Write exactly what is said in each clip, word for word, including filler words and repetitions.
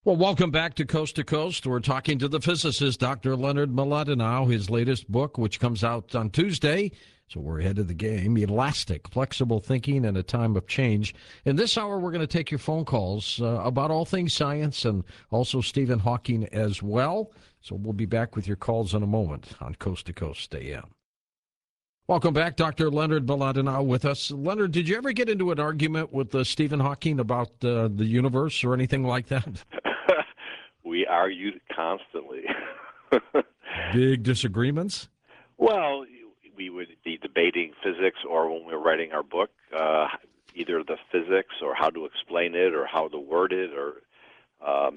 Well, welcome back to Coast to Coast. We're talking to the physicist, Doctor Leonard Mlodinow, his latest book, which comes out on Tuesday. So we're ahead of the game. Elastic, Flexible Thinking in a Time of Change. In this hour, we're going to take your phone calls uh, about all things science and also Stephen Hawking as well. So we'll be back with your calls in a moment on Coast to Coast. Stay in. Welcome back, Doctor Leonard Mlodinow with us. Leonard, did you ever get into an argument with uh, Stephen Hawking about uh, the universe or anything like that? We argued constantly. Big disagreements? Well, we would be debating physics, or when we were writing our book, uh, either the physics or how to explain it or how to word it, or um,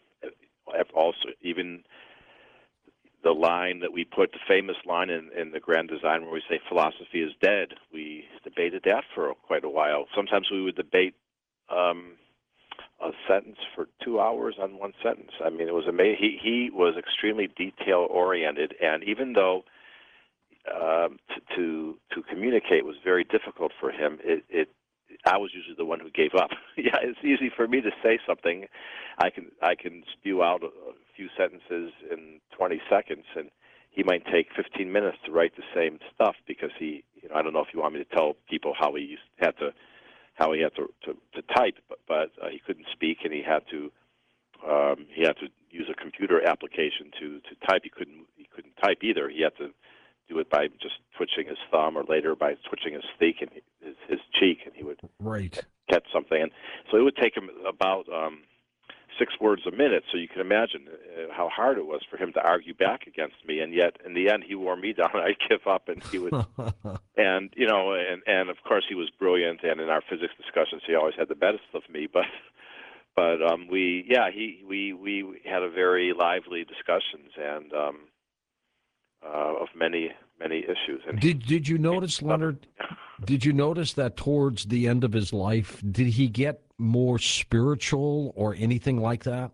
also even the line that we put, the famous line in, in the Grand Design where we say philosophy is dead. We debated that for quite a while. Sometimes we would debate um, a sentence for two hours on one sentence. I mean, it was amazing. He, he was extremely detail-oriented, and even though um, to, to to communicate was very difficult for him, it, it I was usually the one who gave up. Yeah, it's easy for me to say something. I can I can spew out a, a few sentences in twenty seconds, and he might take fifteen minutes to write the same stuff because he, you know, I don't know if you want me to tell people how he used, had to how he had to to, to type, but, but uh, he couldn't speak, and he had to um, he had to use a computer application to, to type. He couldn't he couldn't type either. He had to do it by just twitching his thumb, or later by twitching his cheek and his, his cheek, and he would right. catch something. And so it would take him about um, six words a minute. So you can imagine uh, how hard it was for him to argue back against me. And yet, in the end, he wore me down. I'd give up, and he would. and you know, and and of course, he was brilliant. And in our physics discussions, he always had the best of me. But but um, we, yeah, he we we had a very lively discussions, and. Um, Uh, of many, many issues. And did did you notice, Leonard, did you notice that towards the end of his life, did he get more spiritual or anything like that?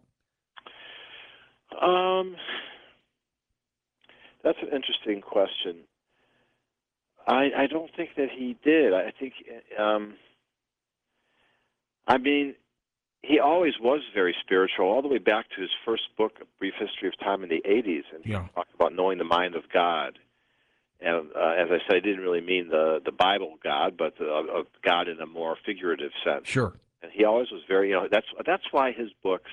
Um, that's an interesting question. I, I don't think that he did. I think, um, I mean, he always was very spiritual, all the way back to his first book, A Brief History of Time in the eighties, and yeah. he talked about knowing the mind of God. And uh, as I said, I didn't really mean the, the Bible God, but the, uh, God in a more figurative sense. Sure. And he always was very, you know, that's that's why his books,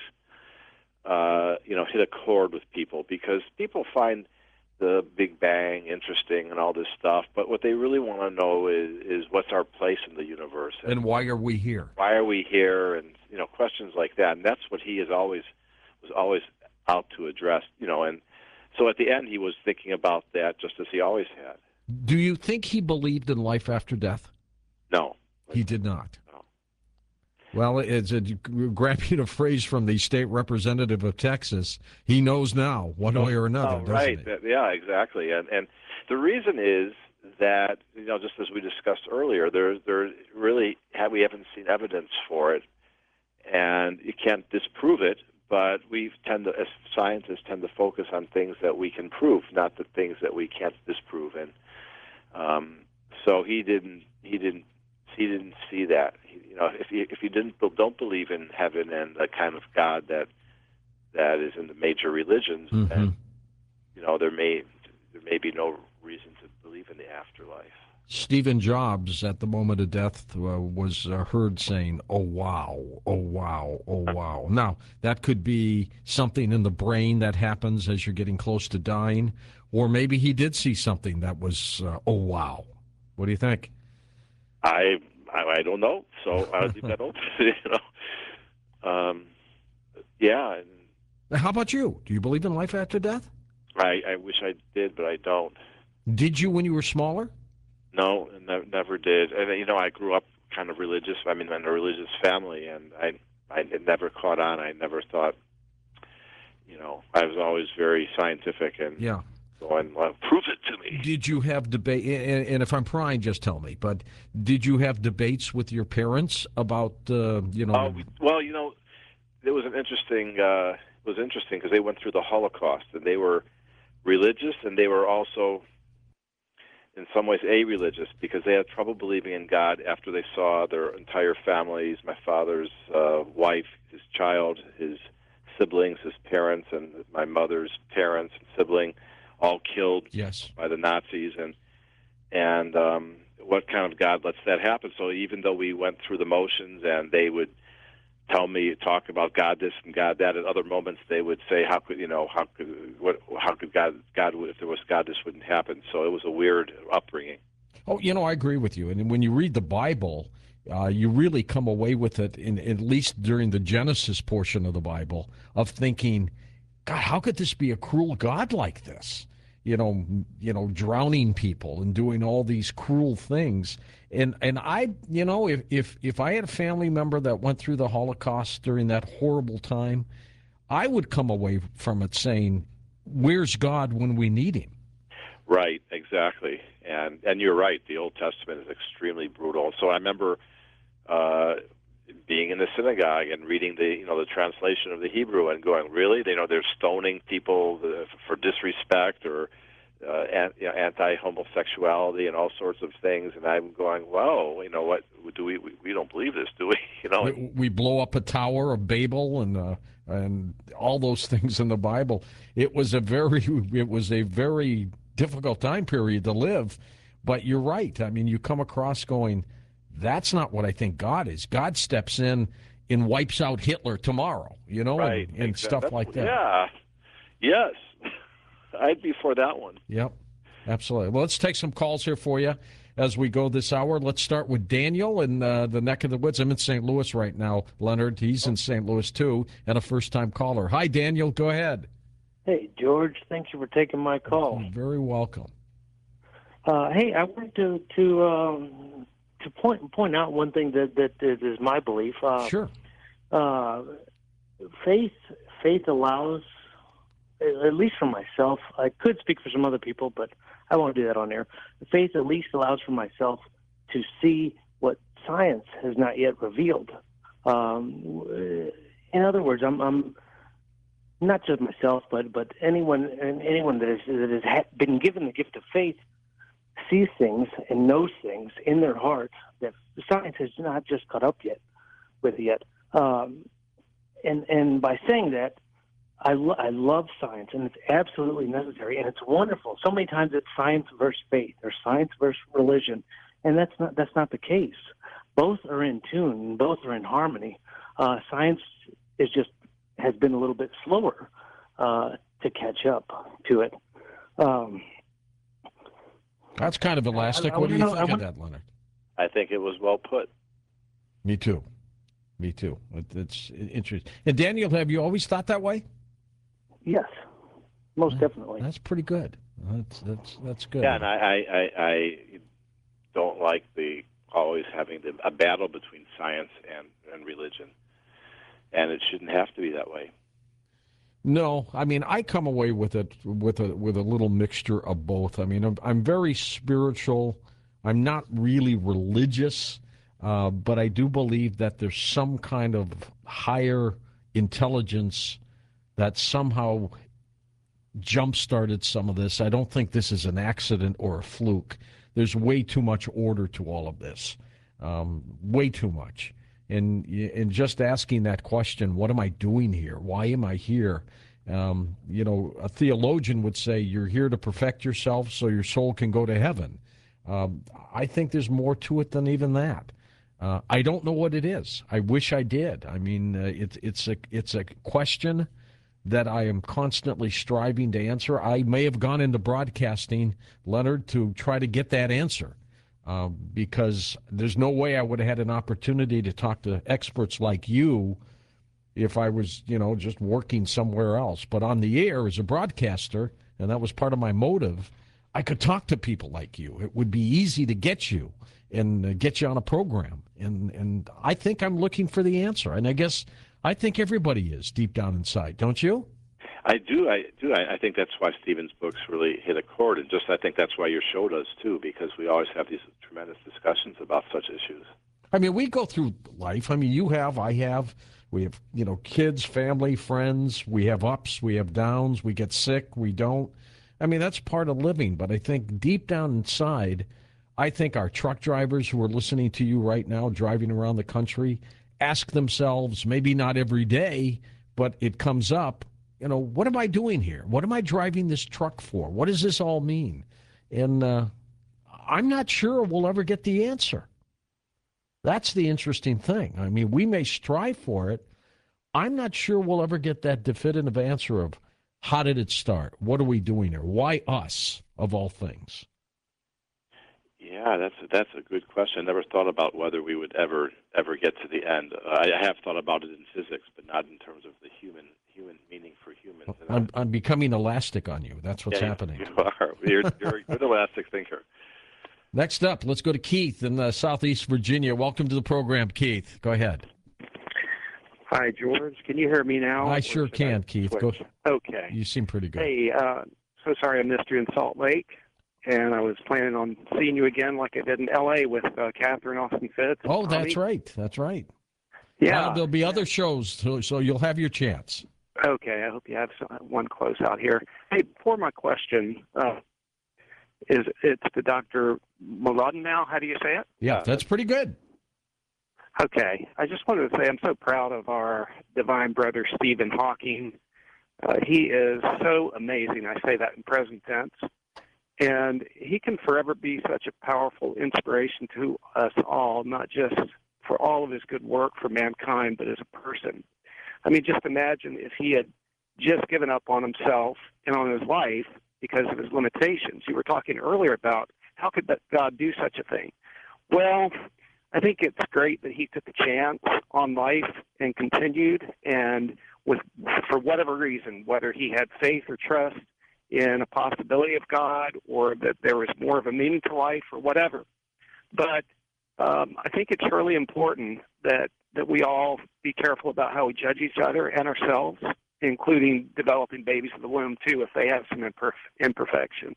uh, you know, hit a chord with people, because people find the Big Bang interesting and all this stuff, but what they really want to know is, is what's our place in the universe, and, and why are we here? Why are we here? And you know, questions like that. And that's what he is always was always out to address. You know, and so at the end, he was thinking about that just as he always had. Do you think he believed in life after death? No, he did not. No. Well, it's a grabbing a phrase from the state representative of Texas. He knows now, one way or another. Oh, right. He? Yeah, exactly. And and the reason is that, you know, just as we discussed earlier, there there really have, we haven't seen evidence for it, and you can't disprove it. But we tend to, as scientists, tend to focus on things that we can prove, not the things that we can't disprove. And um, so he didn't he didn't he didn't see that. He, you know, if you if you didn't don't believe in heaven and the kind of God that that is in the major religions, mm-hmm. then you know there may there may be no reason to believe in the afterlife. Stephen Jobs, at the moment of death, uh, was uh, heard saying, "Oh wow, oh wow, oh wow." Now that could be something in the brain that happens as you're getting close to dying, or maybe he did see something that was, uh, "Oh wow." What do you think? I I, I don't know, so I'll leave that open. You know, um, yeah. And how about you? Do you believe in life after death? I, I wish I did, but I don't. Did you when you were smaller? No, ne- never did. And you know, I grew up kind of religious. I mean, in a religious family, and I I it never caught on. I never thought. You know, I was always very scientific and yeah. going, well, prove it to me. Did you have debate? And, and if I'm prying, just tell me. But did you have debates with your parents about, uh, you know? Oh, we, well, you know, it was an interesting. Uh, it was interesting because they went through the Holocaust, and they were religious, and they were also, in some ways, a-religious, because they had trouble believing in God after they saw their entire families, my father's uh, wife, his child, his siblings, his parents, and my mother's parents and sibling, all killed Yes. by the Nazis, and and um, what kind of God lets that happen? So even though we went through the motions, and they would tell me, talk about God this and God that, at other moments they would say, how could you know how could what how could God God if there was God this wouldn't happen? So it was a weird upbringing. Oh, you know, I agree with you. And when you read the Bible, uh, you really come away with it, in, at least during the Genesis portion of the Bible, of thinking, God, how could this be a cruel God like this? You know, you know, drowning people and doing all these cruel things. And and I, you know, if if if I had a family member that went through the Holocaust during that horrible time, I would come away from it saying, where's God when we need him? Right, exactly. And and you're right, the Old Testament is extremely brutal. So I remember uh, being in the synagogue and reading the you know the translation of the Hebrew and going, really? You know, they're stoning people for disrespect or uh, you know, anti-homosexuality and all sorts of things. And I'm going, whoa, you know what? Do we we, we don't believe this, do we? You know, we, we blow up a tower of Babel and uh, and all those things in the Bible. It was a very it was a very difficult time period to live. But you're right. I mean, you come across going, that's not what I think God is. God steps in and wipes out Hitler tomorrow, you know, right, and, and exactly. stuff like that. Yeah. Yes. I'd be for that one. Yep. Absolutely. Well, let's take some calls here for you as we go this hour. Let's start with Daniel in uh, the neck of the woods. I'm in Saint Louis right now, Leonard. He's in Saint Louis, too, and a first-time caller. Hi, Daniel. Go ahead. Hey, George. Thank you for taking my call. You're very welcome. Uh, hey, I wanted to to um, to point point out one thing that that is my belief. Uh, Sure. Uh, faith faith allows, at least for myself. I could speak for some other people, but I won't do that on air. Faith at least allows for myself to see what science has not yet revealed. Um, in other words, I'm, I'm not just myself, but but anyone and anyone that, is, that has ha- been given the gift of faith sees things and knows things in their heart that science has not just caught up yet with yet. Um, and and by saying that, I, lo- I love science, and it's absolutely necessary, and it's wonderful. So many times it's science versus faith, or science versus religion, and that's not that's not the case. Both are in tune, both are in harmony. Uh, science is just has been a little bit slower uh, to catch up to it. Um, That's kind of elastic. I- I what do you wanna know- think I of wanna- that, Leonard? I think it was well put. Me too. Me too. It, it's interesting. And Daniel, have you always thought that way? yes, most definitely. That's pretty good. That's that's that's good. Yeah, and I, I, I, I don't like the always having the, a battle between science and, and religion, and it shouldn't have to be that way. No, I mean I come away with it with a with a little mixture of both. I mean I'm, I'm very spiritual. I'm not really religious, uh, but I do believe that there's some kind of higher intelligence that somehow jump-started some of this. I don't think this is an accident or a fluke. There's way too much order to all of this, um, way too much. And and just asking that question, what am I doing here? Why am I here? Um, you know, a theologian would say you're here to perfect yourself so your soul can go to heaven. Um, I think there's more to it than even that. Uh, I don't know what it is. I wish I did. I mean, uh, it's it's a it's a question that I am constantly striving to answer. I may have gone into broadcasting, Leonard, to try to get that answer. Uh, because there's no way I would have had an opportunity to talk to experts like you if I was, you know, just working somewhere else. But on the air as a broadcaster, and that was part of my motive, I could talk to people like you. It would be easy to get you and uh, get you on a program. And, and I think I'm looking for the answer. And I guess I think everybody is deep down inside, don't you? I do. I do. I, I think that's why Stephen's books really hit a chord, and just I think that's why your show does too, because we always have these tremendous discussions about such issues. I mean, we go through life. I mean, you have, I have. We have, you know, kids, family, friends. We have ups, we have downs. We get sick, we don't. I mean, that's part of living. But I think deep down inside, I think our truck drivers who are listening to you right now, driving around the country, ask themselves, maybe not every day, but it comes up, you know, what am I doing here? What am I driving this truck for? What does this all mean? And uh, I'm not sure we'll ever get the answer. That's the interesting thing. I mean, we may strive for it. I'm not sure we'll ever get that definitive answer of how did it start? What are we doing here? Why us, of all things? Yeah, that's that's a good question. I never thought about whether we would ever ever get to the end. I have thought about it in physics, but not in terms of the human human meaning for humans. I'm, I'm becoming elastic on you. That's what's yeah, happening. You are. You're, you're a good elastic thinker. Next up, let's go to Keith in uh, Southeast Virginia. Welcome to the program, Keith. Go ahead. Hi, George. Can you hear me now? I sure can, I Keith. Go. Okay. You seem pretty good. Hey, uh, so sorry I missed you in Salt Lake, and I was planning on seeing you again like I did in L A with uh, Catherine Austin Fitz. Oh, that's right. That's right. Yeah. Uh, there'll be other shows, so, so you'll have your chance. Okay. I hope you have some, one close out here. Hey, for my question, uh, is it's to Doctor Mlodinow. How do you say it? Yeah, that's pretty good. Okay. I just wanted to say I'm so proud of our divine brother, Stephen Hawking. Uh, he is so amazing. I say that in present tense. And he can forever be such a powerful inspiration to us all, not just for all of his good work for mankind, but as a person. I mean, just imagine if he had just given up on himself and on his life because of his limitations. You were talking earlier about how could that God do such a thing? Well, I think it's great that he took a chance on life and continued, and with for whatever reason, whether he had faith or trust in a possibility of God or that there was more of a meaning to life or whatever. But um, I think it's really important that, that we all be careful about how we judge each other and ourselves, including developing babies in the womb, too, if they have some imperf- imperfections.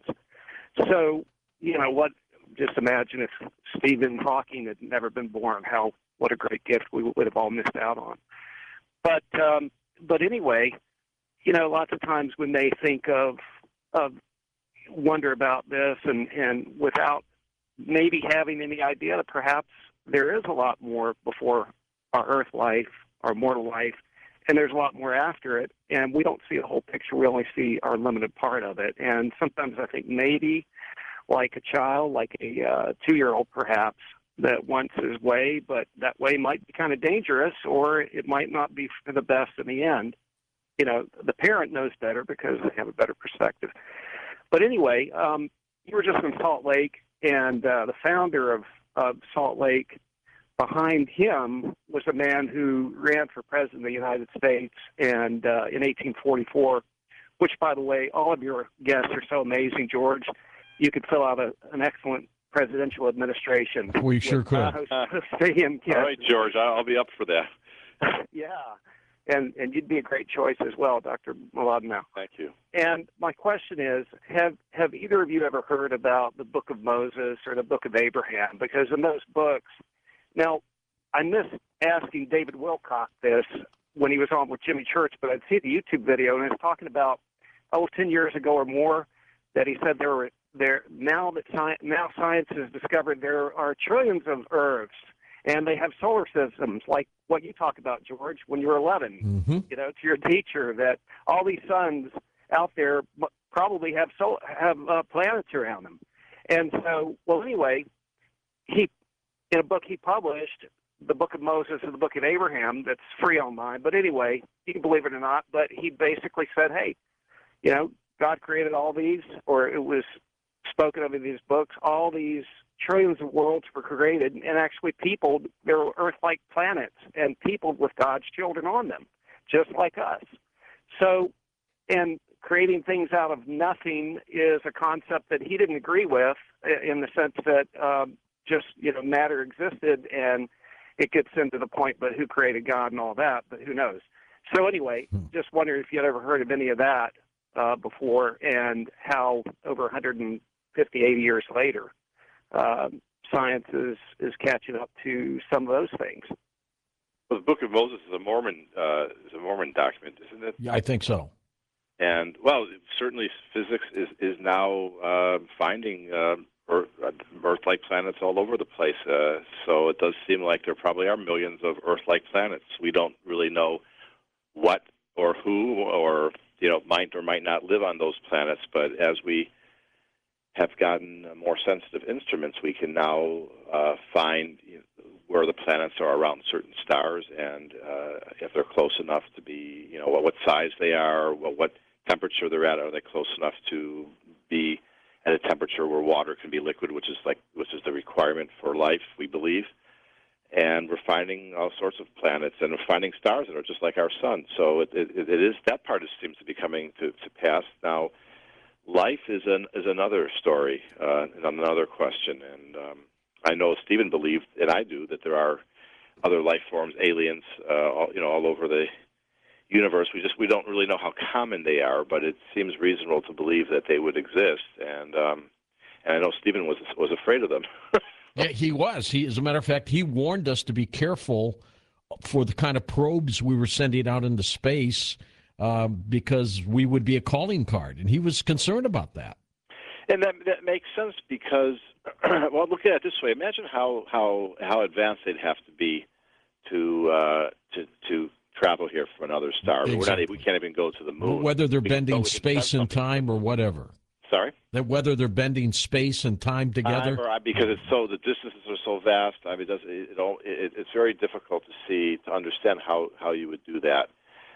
So, you know, what? Just imagine if Stephen Hawking had never been born, how what a great gift we would have all missed out on. But um, but anyway, you know, lots of times when they think of of wonder about this, and, and without maybe having any idea that perhaps there is a lot more before our earth life, our mortal life, and there's a lot more after it, and we don't see the whole picture. We only see our limited part of it. And sometimes I think maybe like a child, like a uh, two-year-old perhaps, that wants his way, but that way might be kind of dangerous, or it might not be for the best in the end. You know, the parent knows better because they have a better perspective. But anyway, um, you were just in Salt Lake, and uh, the founder of, of Salt Lake, behind him was a man who ran for president of the United States and uh, in eighteen forty-four, which, by the way, all of your guests are so amazing, George. You could fill out a, an excellent presidential administration. We sure with, could. Uh, hosting All right, George, I'll be up for that. Yeah, and and you'd be a great choice as well, Doctor Mlodinow. Thank you. And my question is, have have either of you ever heard about the Book of Moses or the Book of Abraham? Because in those books, now I miss asking David Wilcock this when he was on with Jimmy Church, but I'd see the YouTube video, and it's talking about, oh, ten years ago or more, that he said there were there now that science, now science has discovered there are trillions of Earths, and they have solar systems like what you talk about, George, when you were eleven. Mm-hmm. You know, to your teacher, that all these suns out there probably have so have uh, planets around them. And so, well, anyway, he in a book he published, the Book of Moses and the Book of Abraham, that's free online. But anyway, you can believe it or not, but he basically said, hey, you know, God created all these, or it was spoken of in these books, all these trillions of worlds were created, and actually people, there were Earth-like planets and people with God's children on them, just like us. So, and creating things out of nothing is a concept that he didn't agree with, in the sense that um, just, you know, matter existed, and it gets into the point, but who created God and all that, but who knows. So anyway, just wondering if you'd ever heard of any of that uh, before, and how over one hundred fifty, eighty years later, uh, science is, is catching up to some of those things. Well, the Book of Moses is a Mormon uh, is a Mormon document, isn't it? Yeah, I think so. And well, certainly physics is is now uh, finding uh, Earth, uh, Earth-like planets all over the place. Uh, so it does seem like there probably are millions of Earth-like planets. We don't really know what or who, or you know, might or might not live on those planets. But as we have gotten more sensitive instruments, we can now uh, find you know, where the planets are around certain stars, and uh, if they're close enough to be, you know, what, what size they are, what, what temperature they're at. Are they close enough to be at a temperature where water can be liquid, which is like which is the requirement for life, we believe. And we're finding all sorts of planets, and we're finding stars that are just like our sun. So it, it, it is that part is, seems to be coming to, to pass now. Life is an is another story, uh, and another question. And um, I know Stephen believed, and I do, that there are other life forms, aliens, uh, all, you know, all over the universe. We just we don't really know how common they are, but it seems reasonable to believe that they would exist. And um, and I know Stephen was was afraid of them. Yeah, he was. He, as a matter of fact, he warned us to be careful for the kind of probes we were sending out into space um, because we would be a calling card, and he was concerned about that. And that that makes sense because, well, look at it this way: imagine how how how advanced they'd have to be to uh, to to travel here from another star. Exactly. We're not, we can't even go to the moon. Whether they're we bending space and time or whatever. Sorry? That whether they're bending space and time together? Time or, because it's so the distances are so vast. I mean, it does, it, it, all, it, it's very difficult to see to understand how, how you would do that.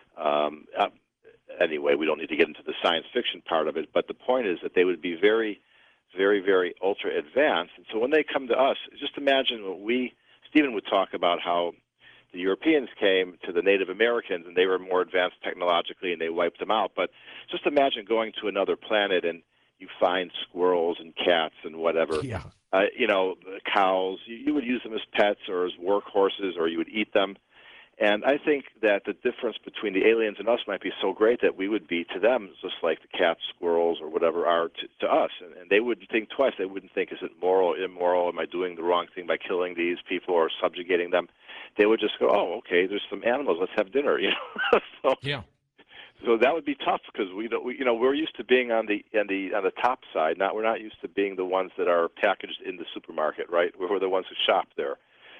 Um, uh, anyway, we don't need to get into the science fiction part of it, but the point is that they would be very, very, very ultra advanced. And so when they come to us, just imagine what we Stephen would talk about how the Europeans came to the Native Americans and they were more advanced technologically and they wiped them out. But just imagine going to another planet and you find squirrels and cats and whatever, Yeah. uh, you know, cows. You, you would use them as pets or as workhorses, or you would eat them. And I think that the difference between the aliens and us might be so great that we would be to them just like the cats, squirrels, or whatever are to, to us. And, and they wouldn't think twice. They wouldn't think, is it moral, immoral? Am I doing the wrong thing by killing these people or subjugating them? They would just go, oh, okay, there's some animals. Let's have dinner, you know. so, Yeah. So that would be tough because we don't, we, you know, we're used to being on the on the on the top side. Not we're not used to being the ones that are packaged in the supermarket, right? We're the ones who shop there.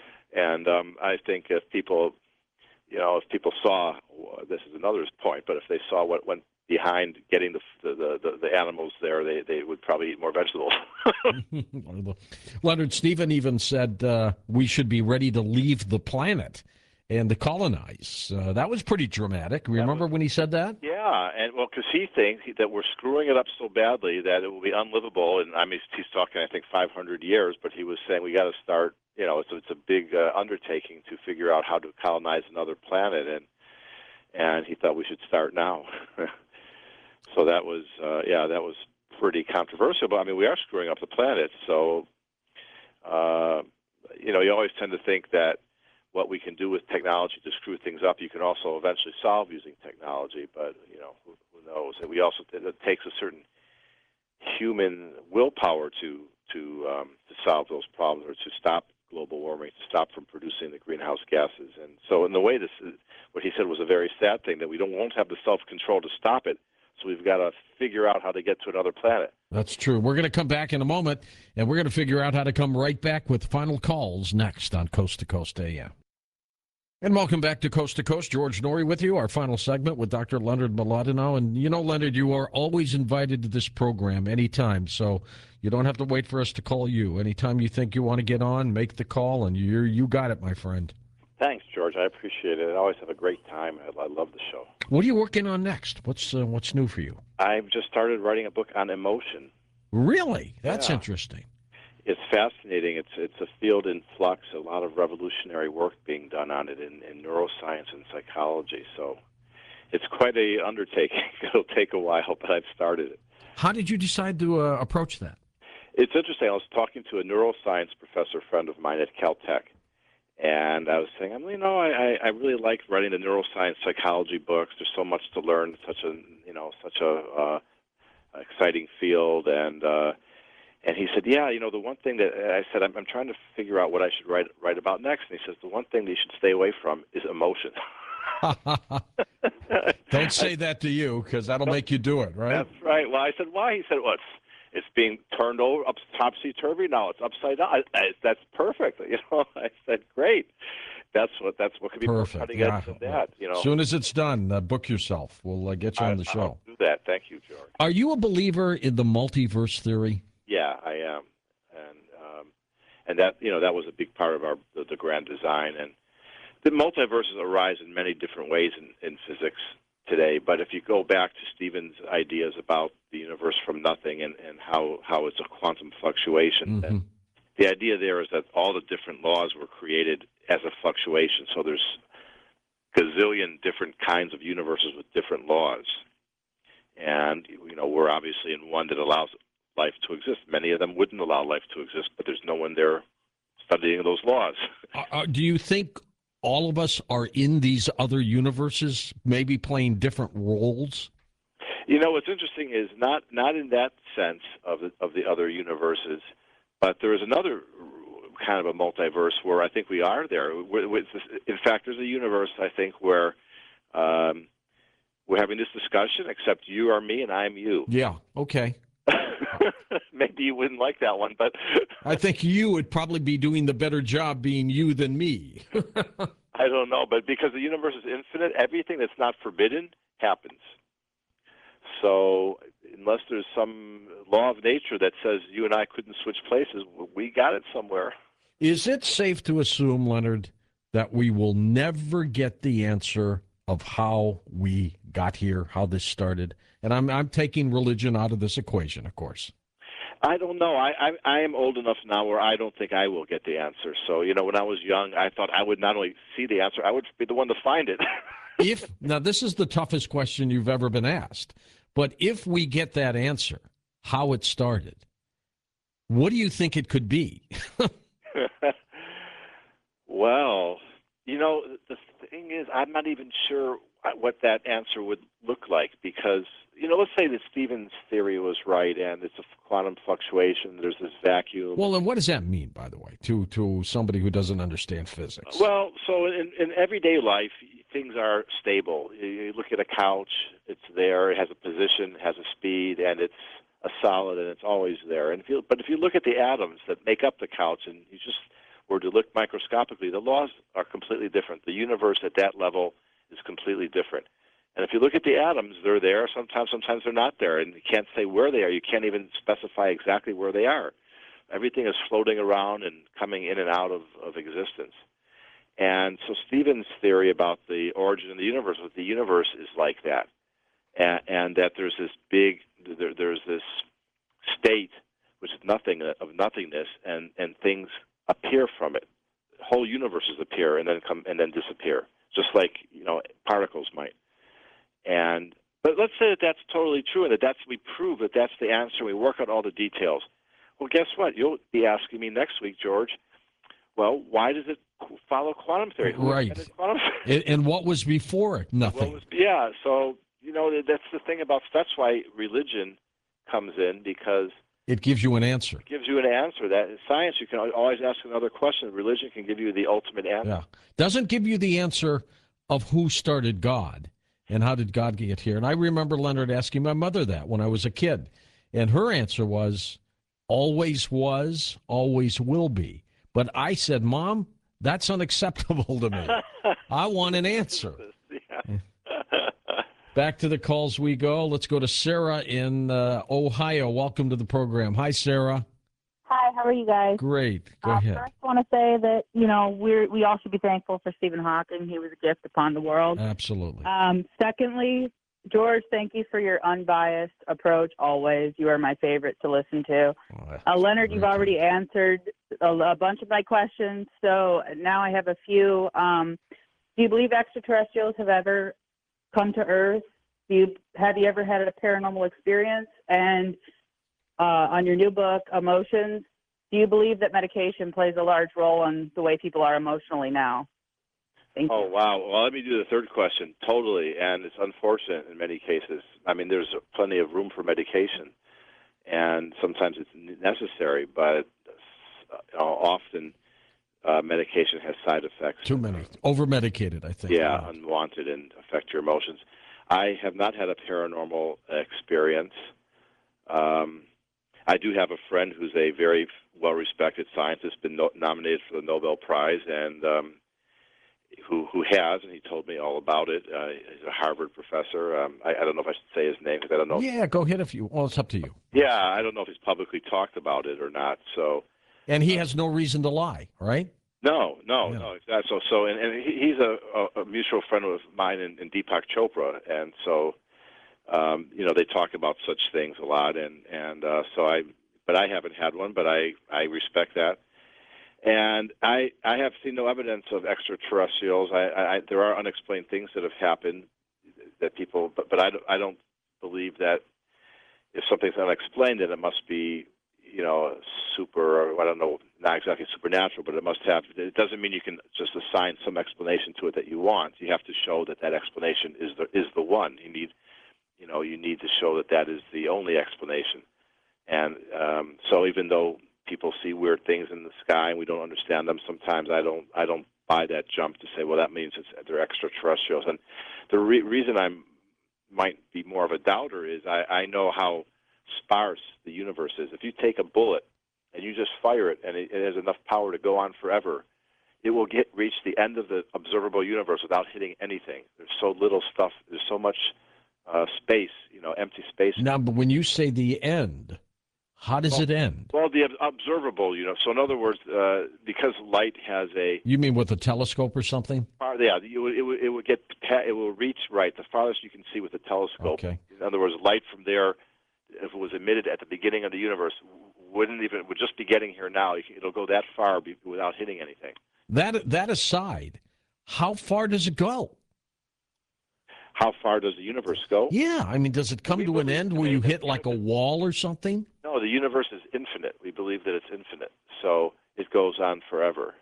And um, I think if people, you know, if people saw, this is another point, but if they saw what went behind getting the the the, the animals there, they they would probably eat more vegetables. Leonard, Stephen even said uh, we should be ready to leave the planet and to colonize. Uh, that was pretty dramatic. Remember was, when he said that? Yeah, and well, because he thinks that we're screwing it up so badly that it will be unlivable. And I mean, he's talking, I think, five hundred years, but he was saying we got to start. You know, it's it's a big uh, undertaking to figure out how to colonize another planet, and and he thought we should start now. So that was, uh, yeah, that was pretty controversial. But I mean, we are screwing up the planet. So, uh, you know, you always tend to think that what we can do with technology to screw things up, you can also eventually solve using technology. But, you know, who, who knows? And we also, it takes a certain human willpower to to um, to solve those problems or to stop global warming, to stop from producing the greenhouse gases. And so in the way, this is, what he said was a very sad thing, that we don't won't have the self-control to stop it. So we've got to figure out how to get to another planet. That's true. We're going to come back in a moment, and we're going to figure out how to come right back with final calls next on Coast to Coast A M. And welcome back to Coast to Coast. George Noory with you, our final segment with Doctor Leonard Mlodinow. And you know, Leonard, you are always invited to this program anytime, so you don't have to wait for us to call you. Anytime you think you want to get on, make the call, and you you got it, my friend. Thanks, George. I appreciate it. I always have a great time. I, I love the show. What are you working on next? What's uh, what's new for you? I've just started writing a book on emotion. Really? That's yeah. interesting. It's fascinating. It's it's a field in flux. A lot of revolutionary work being done on it in, in neuroscience and psychology. So it's quite a undertaking. It'll take a while, but I've started it. How did you decide to uh, approach that? It's interesting. I was talking to a neuroscience professor friend of mine at Caltech. And I was saying, you know, I, I really like writing the neuroscience psychology books. There's so much to learn. Such a, you know, such a uh, exciting field. And uh, and he said, yeah, you know, the one thing that I said, I'm, I'm trying to figure out what I should write write about next. And he says, the one thing that you should stay away from is emotion. Don't say that to you, because that'll make you do it, right? That's right. Well, I said, why? He said, well, it's it's being turned over, up topsy turvy. Now it's upside down. I, I, that's perfect. You know, I said, great. that's what that's what could be Perfect. more cutting Yeah. edge than that. You know, As soon as it's done, uh, book yourself. We'll uh, get you I, on the show. I'll do that. Thank you, George. Are you a believer in the multiverse theory? Yeah, I am, and um, and that you know that was a big part of our the, the grand design. And the multiverses arise in many different ways in, in physics today. But if you go back to Stephen's ideas about the universe from nothing and, and how, how it's a quantum fluctuation, Mm-hmm. then the idea there is that all the different laws were created as a fluctuation. So there's gazillion different kinds of universes with different laws. And, you know, we're obviously in one that allows life to exist. Many of them wouldn't allow life to exist, but there's no one there studying those laws. Uh, uh, do you think all of us are in these other universes, maybe playing different roles? You know, what's interesting is not not in that sense of the, of the other universes, but there is another kind of a multiverse where I think we are there. In fact, there's a universe, I think, where um, we're having this discussion, except you are me and I'm you. Yeah, okay. Maybe you wouldn't like that one, but I think you would probably be doing the better job being you than me. I don't know, but because the universe is infinite, everything that's not forbidden happens. So unless there's some law of nature that says you and I couldn't switch places, we got it somewhere. Is it safe to assume, Leonard, that we will never get the answer of how we got here, how this started? And I'm I'm taking religion out of this equation, of course. I don't know. I, I I am old enough now where I don't think I will get the answer. So, you know, when I was young, I thought I would not only see the answer, I would be the one to find it. If now this is the toughest question you've ever been asked, but if we get that answer, how it started, what do you think it could be? Well, you know, the thing is, I'm not even sure what that answer would look like because, you know, let's say that Stephen's theory was right and it's a quantum fluctuation, there's this vacuum. Well, and what does that mean, by the way, to, to somebody who doesn't understand physics? Well, so in, in everyday life, things are stable. You look at a couch, it's there, it has a position, it has a speed, and it's a solid, and it's always there. And if you, but if you look at the atoms that make up the couch and you just were to look microscopically, the laws are completely different. The universe at that level is completely different. And if you look at the atoms, they're there. Sometimes, sometimes they're not there, and you can't say where they are. You can't even specify exactly where they are. Everything is floating around and coming in and out of, of existence. And so Stephen's theory about the origin of the universe, with the universe is like that, and, and that there's this big, there, there's this state which is nothing of nothingness, and, and things appear from it. Whole universes appear and then come and then disappear, just like, you know, particles might. And but let's say that that's totally true, and that that's we prove that that's the answer. We work out all the details. Well, guess what? You'll be asking me next week, George. Well, why does it follow quantum theory? Who Right. Quantum theory? And, and what was before it? Nothing. What was, yeah. So you know that's the thing about that's why religion comes in, because It gives you an answer. it gives you an answer. That in science, you can always ask another question. Religion can give you the ultimate answer. Yeah. Doesn't give you the answer of who started God and how did God get here. And I remember Leonard asking my mother that when I was a kid. And her answer was, always was, always will be. But I said, Mom, that's unacceptable to me. I want an answer. Yeah. Back to the calls we go. Let's go to Sarah in uh, Ohio. Welcome to the program. Hi, Sarah. Hi, how are you guys? Great. Go uh, ahead. First, I want to say that, you know, we're, we all should be thankful for Stephen Hawking. He was a gift upon the world. Absolutely. Um, secondly, George, thank you for your unbiased approach always. You are my favorite to listen to. Uh, Leonard, you've already answered a, a bunch of my questions, so now I have a few. Um, do you believe extraterrestrials have ever come to Earth? Do you, have you ever had a paranormal experience? And uh, on your new book, Emotions, do you believe that medication plays a large role in the way people are emotionally now? Thank Oh, you. wow. Well, let me do the third question. Totally. And it's unfortunate in many cases. I mean, there's plenty of room for medication, and sometimes it's necessary, but uh, often uh, medication has side effects. Too many. Over-medicated, I think. Yeah, unwanted and affect your emotions. I have not had a paranormal experience. Um, I do have a friend who's a very well-respected scientist, been no- nominated for the Nobel Prize, and um, who who has, and he told me all about it. Uh, he's a Harvard professor. Um, I, I don't know if I should say his name because I don't know. Yeah, go ahead if you. Well, it's up to you. Yeah, I don't know if he's publicly talked about it or not. So, and he has no reason to lie, right? No, no, yeah. no. Exactly. So, so, and, and he, he's a, a, a mutual friend of mine in, in Deepak Chopra, and so, um, you know, they talk about such things a lot, and and uh, so I, but I haven't had one, but I I respect that. And I, I have seen no evidence of extraterrestrials. I, I, there are unexplained things that have happened that people, but, but I, I don't believe that if something's unexplained, then it must be, you know, super, or I don't know, not exactly supernatural, but it must have, it doesn't mean you can just assign some explanation to it that you want. You have to show that that explanation is the, is the one. You need, you know, you need to show that that is the only explanation. And um, so even though people see weird things in the sky and we don't understand them, sometimes I don't I don't buy that jump to say, well, that means it's, they're extraterrestrials. And the re- reason I might be more of a doubter is I, I know how sparse the universe is. If you take a bullet and you just fire it and it, it has enough power to go on forever, it will get reach the end of the observable universe without hitting anything. There's so little stuff. There's so much uh, space, you know, empty space. Now, but when you say the end, how does well, it end? Well, the observable, you know. So in other words, uh, because light has a. You mean with a telescope or something? Far, yeah, it would, it would it would get it will reach right the farthest you can see with a telescope. Okay. In other words, light from there, if it was emitted at the beginning of the universe, wouldn't even would just be getting here now. It'll go that far without hitting anything. That that aside, how far does it go? How far does the universe go? Yeah, I mean, does it come we to an end where you hit like a wall or something? No, the universe is infinite. We believe that it's infinite, so it goes on forever.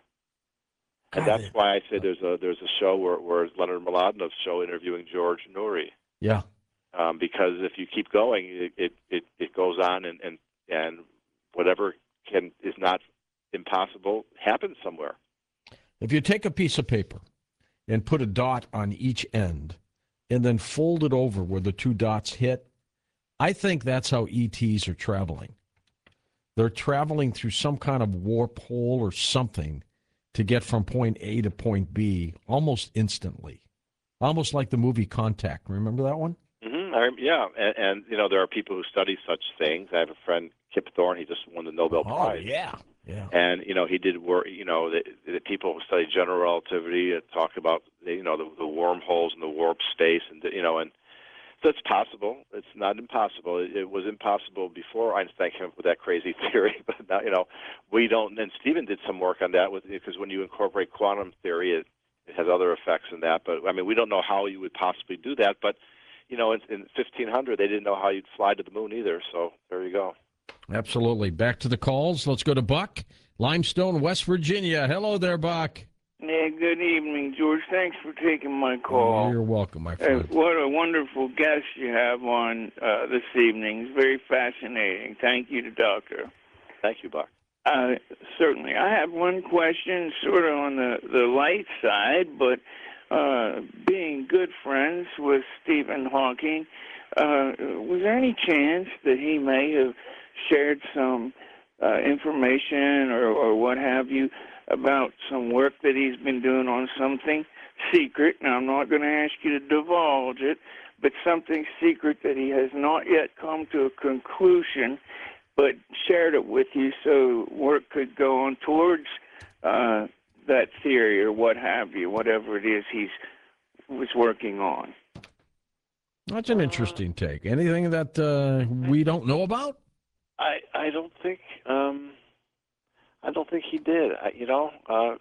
And God, that's why I say there's a there's a show where, where Leonard Mladinov's show interviewing George Noory. Yeah. Um, because if you keep going, it it, it, it goes on, and, and, and whatever can is not impossible happens somewhere. If you take a piece of paper and put a dot on each end and then fold it over where the two dots hit, I think that's how E Ts are traveling. They're traveling through some kind of warp hole or something to get from point A to point B almost instantly, almost like the movie Contact. Remember that one? Mm-hmm. I, yeah, and, and you know there are people who study such things. I have a friend, Kip Thorne. He just won the Nobel oh, Prize. yeah, yeah. And you know he did work. You know the, the people who study general relativity uh, talk about you know the, the wormholes and the warp space, and you know and. So it's possible. It's not impossible. It, it was impossible before Einstein came up with that crazy theory. But now, you know, we don't. And Stephen did some work on that with because when you incorporate quantum theory, it, it has other effects in that. But I mean, we don't know how you would possibly do that. But you know, in, in fifteen hundred, they didn't know how you'd fly to the moon either. So there you go. Absolutely. Back to the calls. Let's go to Buck, Limestone, West Virginia. Hello there, Buck. Yeah, good evening, George. Thanks for taking my call. Oh, you're welcome, my Uh, friend. what a wonderful guest you have on uh, this evening. It's very fascinating. Thank you to Doctor. Thank you, Buck. Uh, certainly. I have one question, sort of on the, the light side, but uh, being good friends with Stephen Hawking, uh, was there any chance that he may have shared some uh, information or, or what have you about some work that he's been doing on something secret? Now, I'm not going to ask you to divulge it, but something secret that he has not yet come to a conclusion, but shared it with you so work could go on towards uh, that theory or what have you, whatever it is he's was working on. That's an interesting take. Anything that uh, we don't know about? I I don't think. Um... I don't think he did. I, you know, uh,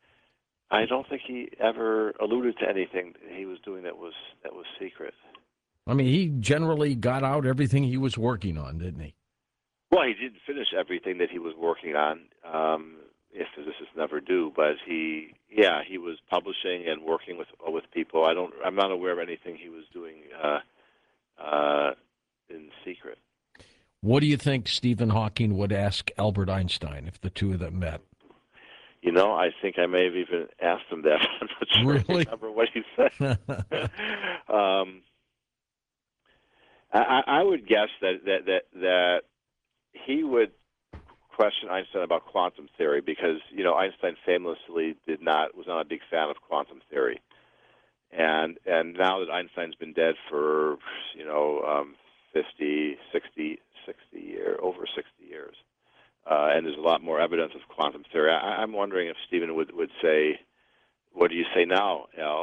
I don't think he ever alluded to anything he was doing that was that was secret. I mean, he generally got out everything he was working on, didn't he? Well, he didn't finish everything that he was working on. Um, if physicists never do, but he, yeah, he was publishing and working with with people. I don't. I'm not aware of anything he was doing uh, uh, in secret. What do you think Stephen Hawking would ask Albert Einstein if the two of them met? You know, I think I may have even asked him that. I'm not sure Really? I remember what he said. um, I, I would guess that, that, that, that he would question Einstein about quantum theory because, you know, Einstein famously did not was not a big fan of quantum theory. And and now that Einstein's been dead for, you know, um, fifty, sixty, sixty years, over sixty years, uh, and there's a lot more evidence of quantum theory, I, I'm wondering if Stephen would, would say, what do you say now, Al?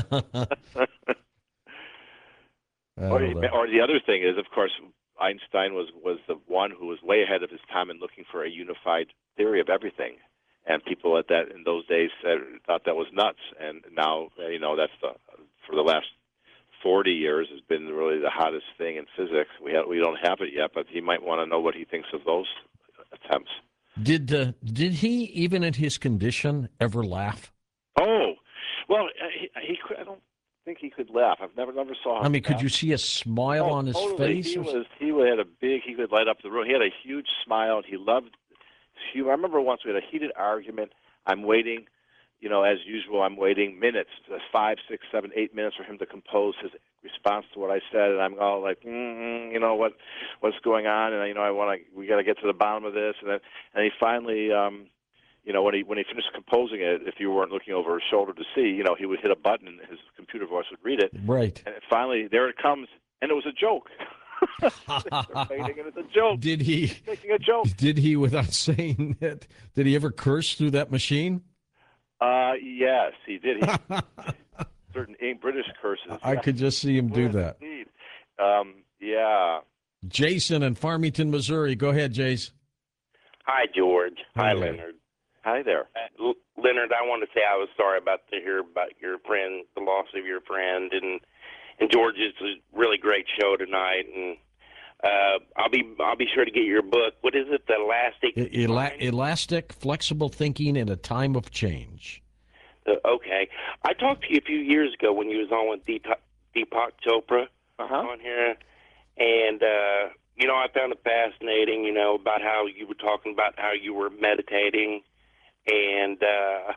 or, or the other thing is, of course, Einstein was, was the one who was way ahead of his time in looking for a unified theory of everything. And people at that in those days said, thought that was nuts. And now, you know, that's the, for the last forty years has been really the hottest thing in physics. We have, we don't have it yet, but he might want to know what he thinks of those attempts. Did uh, did he, even in his condition, ever laugh? Oh, well, he, he could, I don't think he could laugh. I've never never saw him. I mean, laugh. could you see a smile oh, on his totally. face? He or... was he had a big. He could light up the room. He had a huge smile. He loved humor. I remember once we had a heated argument. I'm waiting, you know, as usual. I'm waiting minutes, five, six, seven, eight minutes for him to compose his response to what I said, and I'm all like, mm-hmm, you know, what what's going on? And you know, I want to. We got to get to the bottom of this. And then, and he finally. Um, You know, when he when he finished composing it, if you weren't looking over his shoulder to see, you know, he would hit a button and his computer voice would read it. Right. And finally, there it comes, and it was a joke. Waiting, and it's a joke. Did he? He's making a joke. Did he, without saying it, did he ever curse through that machine? Uh, yes, he did. He, certain British curses. I yeah. could just see him do Yes, that. Indeed. Um, yeah. Jason in Farmington, Missouri. Go ahead, Jace. Hi, George. Hi, Hi, Leonard. Hi there. Uh, L- Leonard, I want to say I was sorry about to hear about your friend, the loss of your friend, and and George, it's a really great show tonight, and uh, I'll be I'll be sure to get your book. What is it? The elastic. E- Ela- elastic, flexible thinking in a time of change. Uh, okay, I talked to you a few years ago when you was on with Deepak, Deepak Chopra Uh-huh. on here, and uh, you know I found it fascinating. You know about how you were talking about how you were meditating. And uh,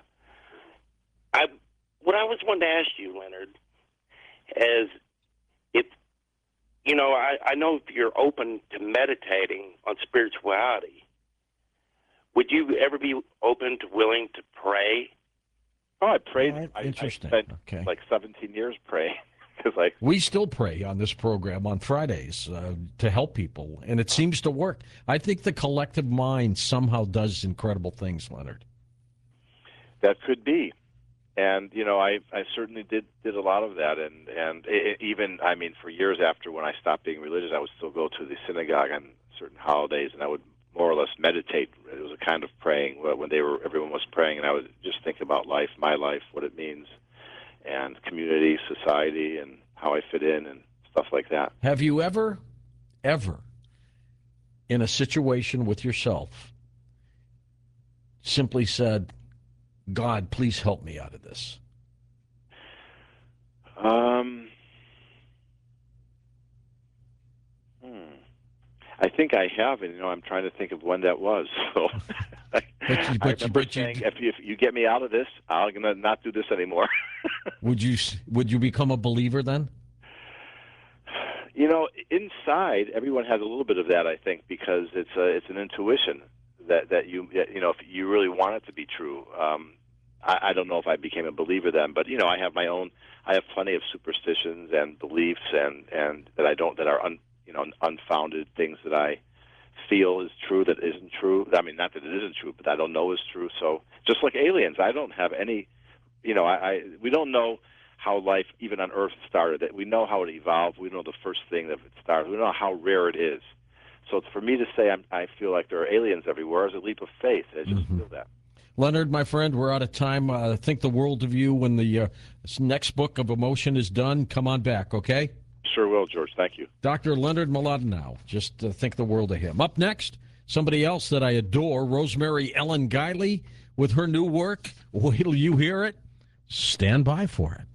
I, what I was wanting to ask you, Leonard, is if, you know, I, I know if you're open to meditating on spirituality, would you ever be open to willing to pray? Oh, I prayed. All right, I, interesting. I spent Okay. like seventeen years praying. Because like We still pray on this program on Fridays uh, to help people, and it seems to work. I think the collective mind somehow does incredible things, Leonard. that could be, and you know, I I certainly did did a lot of that, and and it, even I mean, for years after when I stopped being religious, I would still go to the synagogue on certain holidays, and I would more or less meditate. It was a kind of praying when they were everyone was praying, and I would just think about life, my life, what it means, and community, society, and how I fit in, and stuff like that. Have you ever, ever, in a situation with yourself, simply said, God, please help me out of this? Um, hmm. I think I have, and you know, I'm trying to think of when that was. So, I, But you- I but you- remember but you- saying, if, you, if you get me out of this, I'm gonna not do this anymore. Would you would you become a believer then? You know, inside, everyone has a little bit of that, I think, because it's a, it's an intuition that that you you know, if you really want it to be true. Um, I, I don't know if I became a believer then, but you know, I have my own. I have plenty of superstitions and beliefs, and, and that I don't that are un, you know unfounded things that I feel is true that isn't true. I mean, not that it isn't true, but I don't know is true. So just like aliens, I don't have any. You know, I, I we don't know how life, even on Earth, started. That we know how it evolved. We know the first thing that it started. We know how rare it is. So for me to say I'm, I feel like there are aliens everywhere is a leap of faith. I just Mm-hmm. feel that. Leonard, my friend, we're out of time. Uh, think the world of you when the uh, next book of Emotion is done. Come on back, okay? Sure will, George. Thank you. Doctor Leonard Mlodinow. Just uh, think the world of him. Up next, somebody else that I adore, Rosemary Ellen Guiley, with her new work. Wait till you hear it. Stand by for it.